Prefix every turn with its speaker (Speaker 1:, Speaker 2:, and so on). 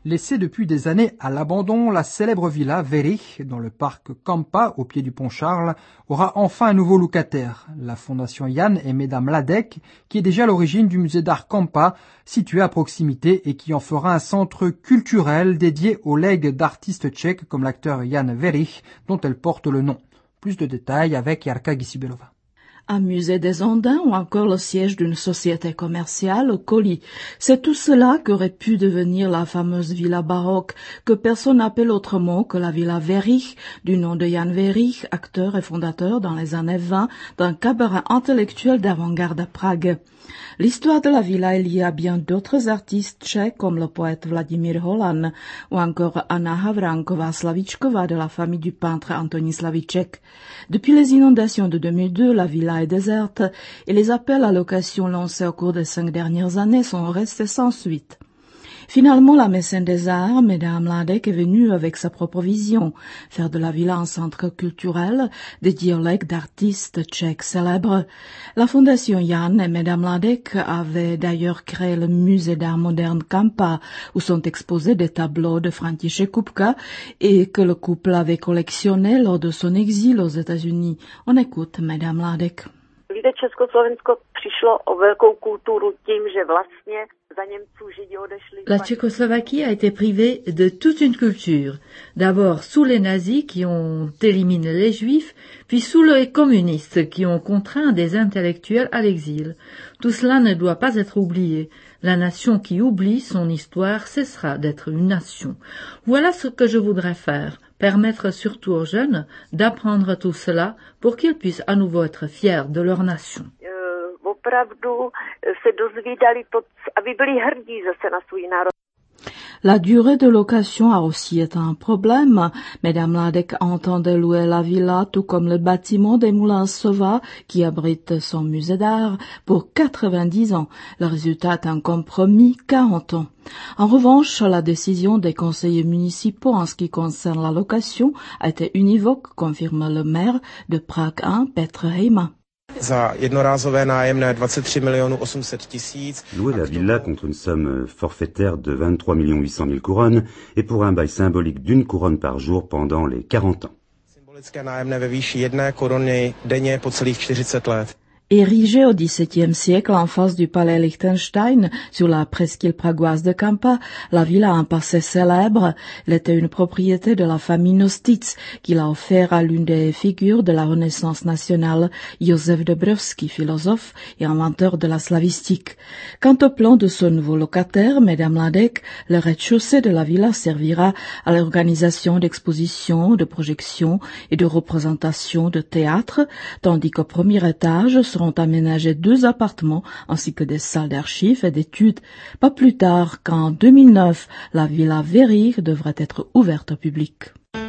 Speaker 1: Laissée depuis des années à l'abandon, la célèbre villa Verich, dans le parc Kampa, au pied du pont Charles, aura enfin un nouveau locataire. La fondation Jan et Mesdames Mladek, qui est déjà à l'origine du musée d'art Kampa, situé à proximité et qui en fera un centre culturel dédié aux legs d'artistes tchèques comme l'acteur Jan Verich, dont elle porte le nom. Plus de détails avec Jarka Gisibelova.
Speaker 2: Un musée des Andins ou encore le siège d'une société commerciale, Colli. C'est tout cela qu'aurait pu devenir la fameuse villa baroque que personne n'appelle autrement que la villa Verich, du nom de Jan Verich, acteur et fondateur dans les années 20 d'un cabaret intellectuel d'avant-garde à Prague. L'histoire de la villa est liée à bien d'autres artistes tchèques comme le poète Vladimír Holan ou encore Anna Havranková-Slavíčková de la famille du peintre Antonín Slavíček. Depuis les inondations de 2002, la villa est déserte et les appels à location lancés au cours des 5 dernières années sont restés sans suite. Finalement, la mécène des arts, Mesdames Mladek, est venue avec sa propre vision, faire de la villa un centre culturel dédié aux legs d'artistes tchèques célèbres. La fondation Jan et Mesdames Mladek avait d'ailleurs créé le musée d'art moderne Kampa, où sont exposés des tableaux de František Kupka et que le couple avait collectionné lors de son exil aux États-Unis. On écoute Mesdames Mladek.
Speaker 3: Víte, Československo přišlo o velkou kulturu tím, že vlastně za Němců Židi odešli.
Speaker 4: La Tchécoslovaquie a été privée de toute une culture. D'abord sous les nazis qui ont éliminé les juifs, puis sous les communistes qui ont contraint des intellectuels à l'exil. Tout cela ne doit pas être oublié. La nation qui oublie son histoire cessera d'être une nation. Voilà ce que je voudrais faire. Permettre surtout aux jeunes d'apprendre tout cela pour qu'ils puissent à nouveau être fiers de leur nation.
Speaker 3: Opravdu se dozvídali to, aby byli hrdí zase na svůj národ.
Speaker 2: La durée de location a aussi été un problème. Mesdames Mladek entendait louer la villa, tout comme le bâtiment des Moulins Sova, qui abrite son musée d'art, pour 90 ans. Le résultat est un compromis, 40 ans. En revanche, la décision des conseillers municipaux en ce qui concerne la location a été univoque, confirme le maire de Prague 1, Petr Hejma.
Speaker 5: Za jednorázové nájemné 23 800 000.
Speaker 6: Louer la villa contre une somme forfaitaire de 23 800 000 couronnes et pour un bail symbolique d'1 couronne par jour pendant les 40 ans.
Speaker 5: Symbolické nájemné ve výši 1 koruny denně po celých 40 let.
Speaker 2: Érigée au XVIIe siècle en face du palais Liechtenstein, sur la presqu'île pragoise de Kampa, la villa a un passé célèbre. Elle était une propriété de la famille Nostitz, qui l'a offert à l'une des figures de la Renaissance nationale, Josef Dobrovský, philosophe et inventeur de la slavistique. Quant au plan de ce nouveau locataire, Mesdames Mladek, le rez-de-chaussée de la villa servira à l'organisation d'expositions, de projections et de représentations de théâtre, tandis qu'au premier étage seront aménagés 2 appartements ainsi que des salles d'archives et d'études. Pas plus tard qu'en 2009, la villa Verich devrait être ouverte au public.